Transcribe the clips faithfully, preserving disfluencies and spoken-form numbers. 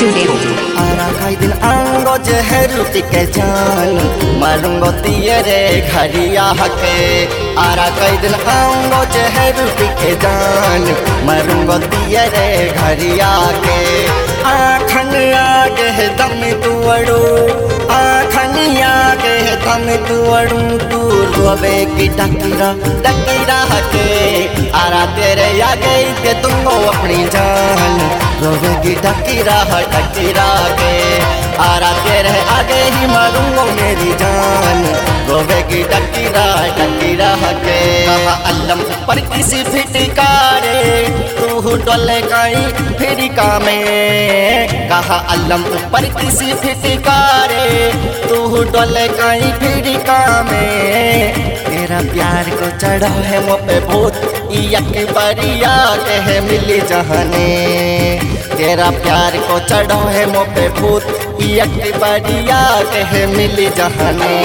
Studio. Ara खाई दिन आंगो जहर के जान मारूंगो तेरे घरिया के। आरा खाई दिन आंगो जहर के जान मारूंगो तेरे घरिया के। आखन आगे दम तुअड़ू आखन आगे दम तुअड़ू तू रोवे की डकरा डकरा के। आरा तेरे आगे के तुमको अपनी जान रोवे की डकरा डकरा के। आरा तेरे आगे ही मारूंगो मेरी जान रोवे की डकरा डकरा के। कहा अल्लम ऊपर किसी फिटकारे तू डोले कहीं फिरिका में। कहा अल्लम ऊपर किसी फिटकारे तू डोले कहीं फिरिका में। तेरा प्यार को चढ़ा है मुँह पे भूत यक बरिया कह मिली जहाने। तेरा प्यार को चढ़ा है मुँह पे भूत यक बरिया कह मिली जहाने।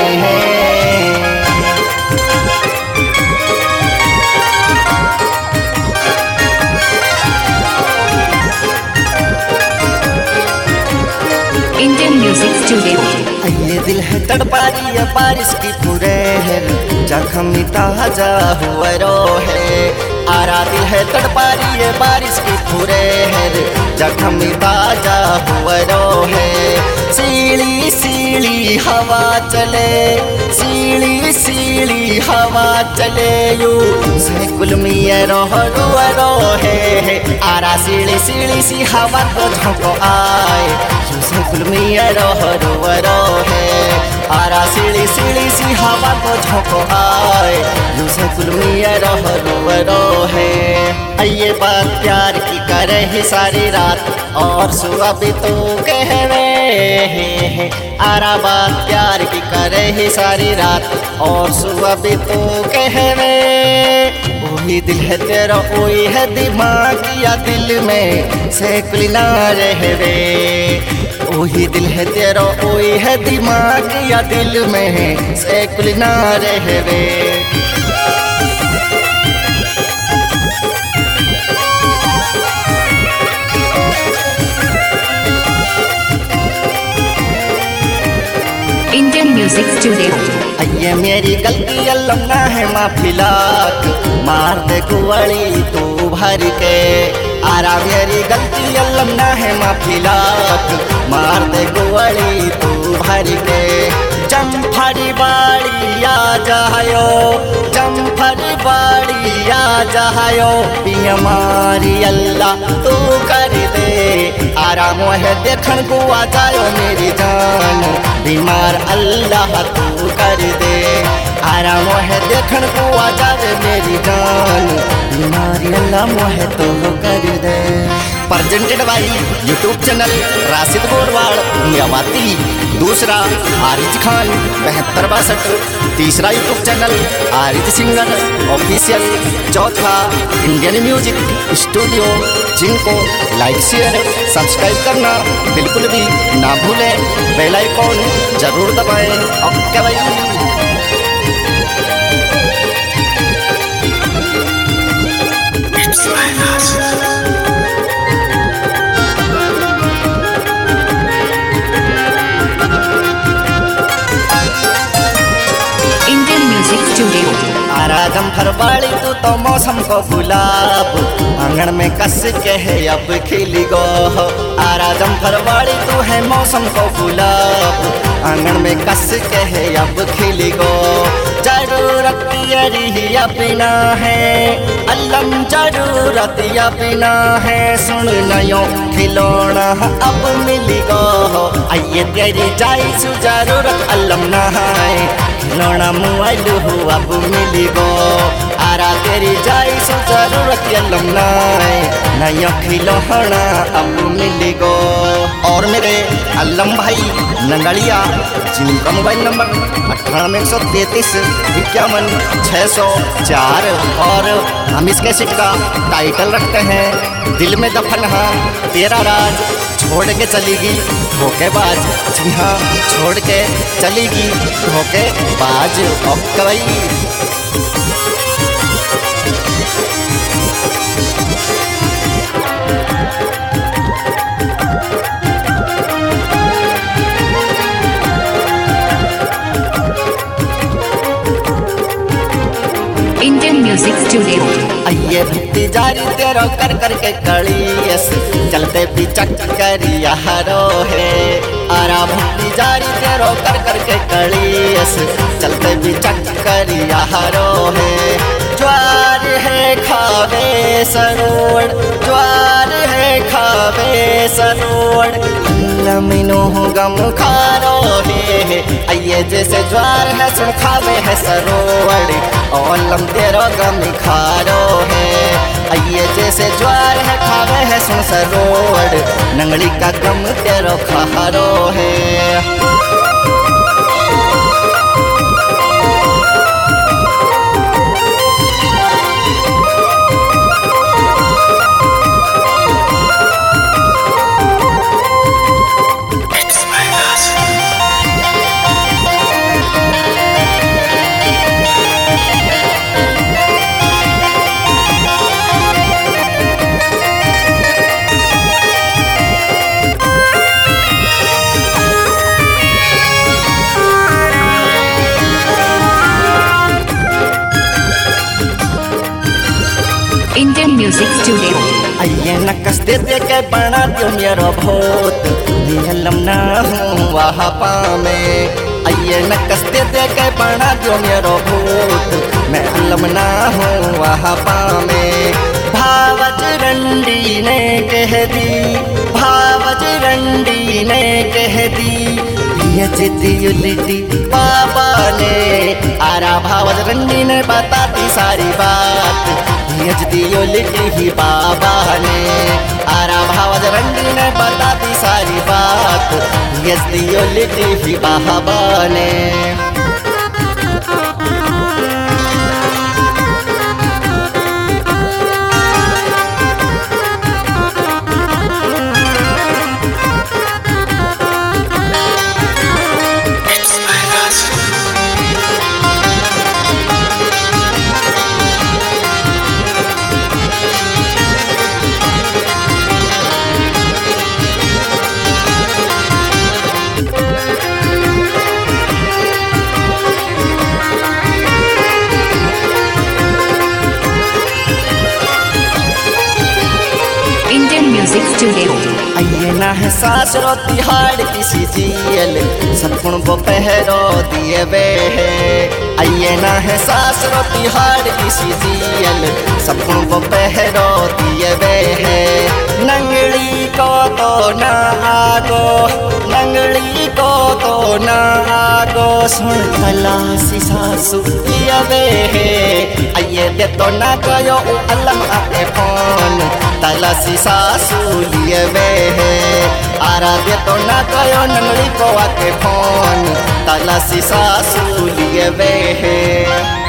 Indian Music Studio. ये दिल है तड़पा रही है बारिश की पूरे है जख्मी ताजा हुआ रो है। आरा दिल है तड़पा रही है बारिश की पूरे है जख्मी ताजा हुआ रो है। सीली सीली हवा चले सीली सीली हवा चले यू से कुलमिया रोह रो रो है। आरा सीली सीली सी हवा को झोंको आए से कुलमिया रोह रो रो है। आरा सीली सीली सी हवा को झोंको आए से कुलमिया रोह रो रो है। ये बात प्यार की करे ही सारी रात और सुबह भी तो कहवे है। आरा बात प्यार की करे ही सारी रात और सुबह भी तो कहवे। वही दिल है तेरा वही है दिमाग या दिल में से कुलना रहवे। वही दिल है तेरा वही है दिमाग या दिल में से कुलना रहवे। Indian Music Studio. ये मेरी गलती अल्लाह ना है माफी लाख मार दे कुवड़ी तू भर के। आरा मेरी गलती अल्लाह ना है माफी लाख मार दे कुवड़ी तू भर के। जमफरी बाड़ी आ जायो जमफरी बाड़ी आ जायो पिया मारी अल्लाह तू कर दे। आरा मोहे देखन को आ जायो मेरी जान बीमार अल्लाह तू कर दे। आरा मोहे देखन को आ जावे मेरी जान बीमारी अल्लाह मोहे तो कर दे। Presented by YouTube channel Rashid गोरवाड़ मियावाती। दूसरा आरिज खान बहत्तर बासठ। तीसरा YouTube channel Ariz singer official. चौथा इंडियन म्यूजिक स्टूडियो। जिनको लाइक शेयर सब्सक्राइब करना बिल्कुल भी ना भूलें। बेल आइकॉन जरूर दबाएं। ओके भाई। Indian Music Studio. आरा जमफर बाड़ी तू तो मौसम को गुलाब आंगन में कस के है अब खिली गो। आरा जमफर बाड़ी तू है मौसम को गुलाब आंगन में कस के है अब खिली गो। जरूरत यही अपना है अल्लम जरूरत अपना है। सुन नयो खिलौना अब मिली गो। आइए तेरी जाई सु जरूरत अल्लम ना है खिलौना मोबाइल हो अब मिली गो। आरा तेरी जाई सु जरूरत अल्लम ना है नयो खिलौना अब मिली गो। और मेरे अल्लम भाई नंगड़िया जिनका मोबाइल नंबर अट्ठानवे एक सौ तैंतीस इक्यावन छः सौ चार। और हम इसके सिट का टाइटल रखते हैं दिल में दफन है तेरा राज छोड़ के चलेगी धोखेबाज। जी हाँ छोड़ के चलेगी धोखेबाज। ओके भाई। Music Studio. आइए भक्ति जारी तेरो कर कर के कलियस चलते भी चक्करिया हरो है। आरा भक्ति जारी तेरो कर कर के कलियस चलते भी चक्करिया हरो है। ज्वार है खावे सरोड़, ज्वार है खावे सरोड़, लमिनो गम खारो है। आइए जैसे ज्वार है सुन खावे है सरोड़, ओलम तेरो गम खारो है। आइए जैसे ज्वार है खावे है सुन सरोड़, नंगली का गम तेरो खारो है। Indian Music Studio. आइए नकस दे दे के बना दियो मेरो भूत, निहलम ना हूँ वहाँ पामे। आइए नकस दे दे के बना दियो मेरो भूत, मैं अलम ना हूँ वहाँ पामे। भावज रंडी ने कह दी, भावज रंडी ने कह दी, जिद्दी उल्टी बाबा ने। आरा भावज रंडी ने बता दी सारी बात, यजदी उल्टी ही बाबा ने। आरा भावज रंडी ने बता दी सारी बात, यजदी उल्टी ही बाबा ने। Indian Music Studio. आइए ना है सास रो तिहाड़ किसी जियल, सपन वो पहरो दिए वे है। आइए ना है सास रो तिहाड़ किसी जियल, सपन वो पहरो दिए वे है। नंगली को तो ना आगो, नंगली को तो ना आगो, सुन तलासी सासु दिए वे है। आइए दे तो ना कयो अलम आए फोन, तलासी सासु लिए वे है। आरा दे तो ना कयो नंगली को आके फोन, तलासी सासु लिए वे है।